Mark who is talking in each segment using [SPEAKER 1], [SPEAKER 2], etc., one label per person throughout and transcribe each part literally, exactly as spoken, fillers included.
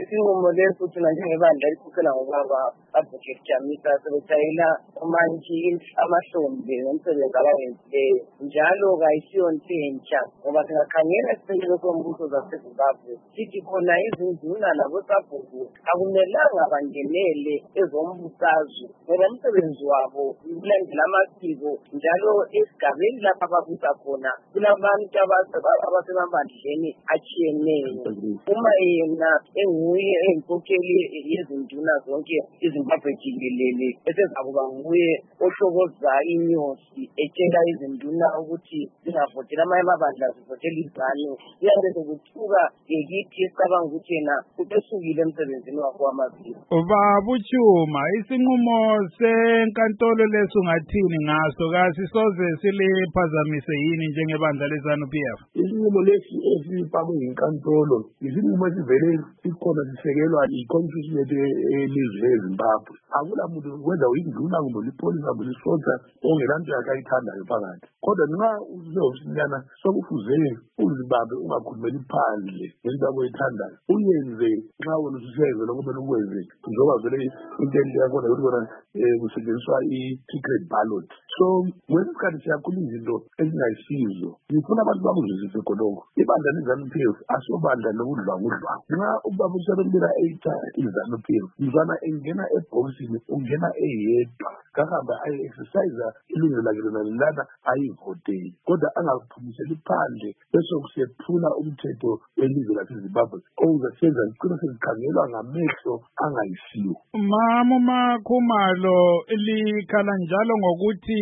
[SPEAKER 1] isinqumo leso thina njengebandla elikhokhela ngobaba Advocate Jamisa sebethayela manje amahlombe ngomsebenzi abawenzileyo njalo kayisiyonto entsha ngoba singakhangela isisekelo sombuso zaseZimbabwe sithi khona izinduna labosabhuku akumelanga bangenele ezombusazwe ngoba umsebenzi wabo ukulandela amasiko njalo esigabeni lapha ababusa khona kulabantu abasemabandleni atshiyeneyo. Uma yena enguye enkokheli yezinduna zonke iZimbabwe jikelele esezakuba nguye ohlokoza inyosi etshela izinduna ukuthi zingavotela amanye amabandla zivotela izanu iyabe sekuthuka yekithi esicabanga ukuthi yena ubesukile emsebenzini wakhe wamaziko.
[SPEAKER 2] Babuchuma, isinqumo senkantolo leso ngathini ngaso kasisoze siliphazamise yini njengebandla leZANU-P F?
[SPEAKER 3] Isinqumo lesi esifakwe yinkantolo isinqumo esivele sikhona sisekelwa yi-constitution yelizwe leZimbabwe. Akula muntu whether uyinduna kumbe lipolisa kumbe lisoja ongelanto yakayithandayo phakathi. Kodwa nxa uzofisinyana sokufuze uzibambe ungakhulumeli phandle ngento abayithandayo. Uyenze nxa wena ususenze lokumele ukwenze njengoba vele into enhle yakhona ukuthi kona kusetshenziswa i-secret ballot. So kwesikhathi siyakhuluma izinto ezingayisizo ngifuna abantu bakuzwisise khonokho. Ibandla leZANU-P F asobandla lokudlwangudlwangu. Nxa ubaba usebenzela eyitha iZANU-P F mzwana engena ebhokisini ungena eyedwa kahamba ayi-exercise ilungelo lakhe lona lana ayivoteli kodwa angaphumiseli phandle bese kusephula umthetho welizwe laseZimbabwe okuzasenza sigcina sezikhangelwa ngamehlo angayisiwo.
[SPEAKER 2] Mama Makhumalo likhala njalo ngokuthi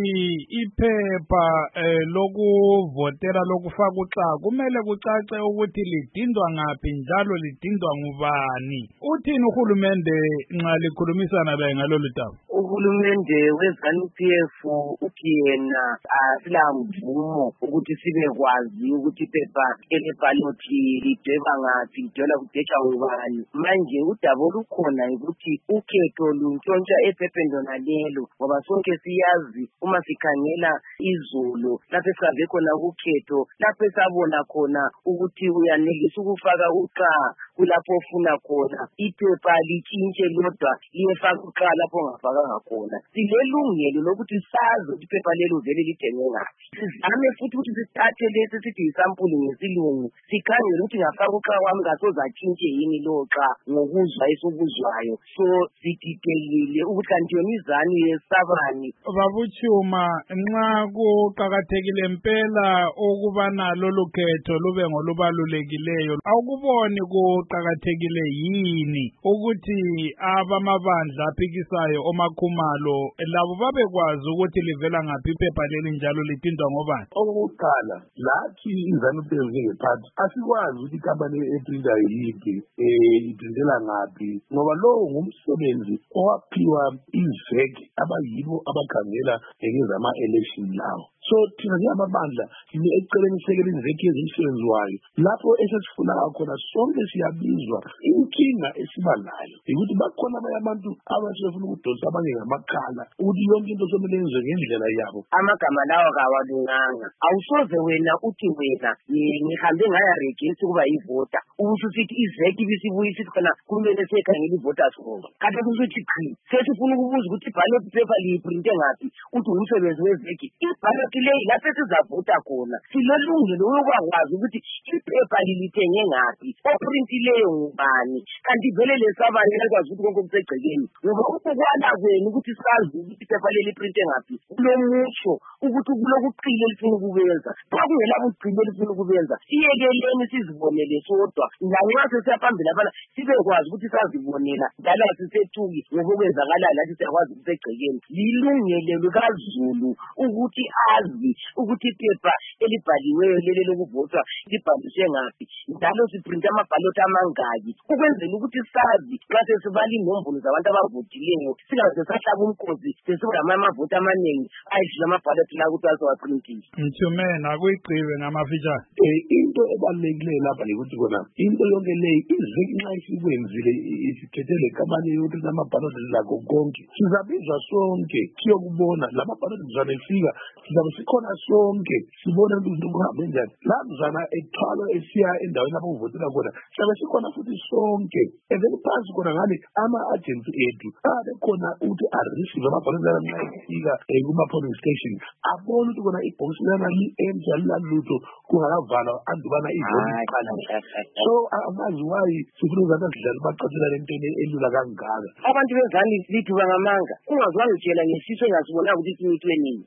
[SPEAKER 2] iphepha eh, lokuvotela lokufaka uxhaku kumele kucace ukuthi lidindwa ngaphi njalo lidindwa ngubani. Uthini uhulumende nxa likhulumisana laye ngalolu daba?
[SPEAKER 1] Uhulumende weZANU-P F uthi yena asilamvumo ukuthi sibekwazi ukuthi iphepha elebhalothi lidweba ngaphi lidweba kudwetshwa ngubani. Manje udaba olukhona ukuthi ukhetho luntshontsha ephepheni lona lelo ngoba sonke siyazi uma sikhangela izolo lapho esihambe khona ukhetho lapho esabona khona ukuthi uyanelisa ukufaka uxa kulapho ofuna khona iphepha litshintshe lodwa liyefaka uxa lapho ongafakanga khona. Silelungelo lokuthi sazi ukuthi iphepha lelo vele lidengwe ngaphi. Sizame futhi ukuthi sithathe lesi sithi isampuli ngesilungu sikhangele ukuthi ngafaka uxa wami ngasoze atshintshe yini lo xa ngokuzwa esokuzwayo. So sididekile ukuthi kanti yona iZANU yesabani.
[SPEAKER 2] Babuchuma, nxa kuqakathekile impela ukubana lolu khetho lube ngolubalulekileyo awukuboni kuqakathekile yini ukuthi abamabandla aphikisayo oMakhumalo labo babekwazi ukuthi livela ngaphi iphepha leli njalo litindwa ngobani?
[SPEAKER 3] Okokuqala lathi iZANU-P F ngephathi asikwazi ukuthi ikhampani eprinta yiphi iprintela ngaphi ngoba lowo ngumsebenzi owaphiwa izeki abayibo abakhangela ngezama-election lawo. So thina njengamabandla sine eceleni sekele izeki ezimsebenzi wayo lapho esesifuna khona sonke siyabizwa. Inkinga esiba nayo ukuthi bakhona abanye abantu abasefuna ukudosa abanye ngamakhala ukuthi yonke into somele yenziwe ngendlela yabo.
[SPEAKER 1] Amagama lawa kawalunganga. Awusoze wena uthi wena ngihambe ngaya register ukuba yivota ukuthi sithi izeki bisibuye sithi khona kumele sekhangela ivoters roll. Kanti kusuthi chi sesifuna ukubuza ukuthi ballot paper liyiprinte ngaphi uthi umsebenzi wezeki iballot leyi lapho sizavota khona silelungelo lokwazi ukuthi iphepha lilithenge ngaphi oprintileyo ngubani kanti vele lesabani lekwazi ukuthi konke kusegcekeni ngoba ukukwana kwenu ukuthi sazi ukuthi iphepha leli printe ngaphi kulomutsho ukuthi kulokuqile elifuna ukubenza kwakungela buqile elifuna ukubenza siyekeleni sizibonele sodwa lanxa sesiyaphambili abana sibekwazi ukuthi sazibonela njalo sisethuki ngokwenzakala lathi siyakwazi kusegcekeni. Lilungelo likaZulu ukuthi azi ukuthi iphepha elibhaliweyo leli lokuvotwa libhaliswe ngaphi njalo siprinta amabhaloti amangaki ukwenzela ukuthi sazi xa sesibala inombolo zabantu abavotileyo singaze sahlaba umkhosi sesibona amavoti amaningi ayidlula amabhaloti la ukuthi azowaprintile.
[SPEAKER 2] Mthumena kuyigqibe ngamafitshane.
[SPEAKER 3] Into ebalulekileyo lapha ukuthi kona into yonke leyi izeki nxa isikwenzile isikhethele kampani yokuthi amabhaloti lakho konke sizabizwa sonke siyokubona lamabhaloti mzwana efika sizabe sikhona sonke sibona ukuthi kuhambe njani la mzana ethwalo esiya endaweni lapho kuvotela khona siyabe sikhona futhi sonke evele phansi khona ngani ama-agents ethu abe khona ukuthi areceive amabhokisi nxa efika kuma-polling station abone ukuthi khona ibhokisi lana li-empty alilalutho kungakavalwa andubana ivoti iqala. So amazi wayi sifuna uzana sidlala bacacela lentweni elula kangaka
[SPEAKER 1] abantu bezani lithi bangamanga ungazwanga utshela ngesiso engasibona ukuthi simitwe nini.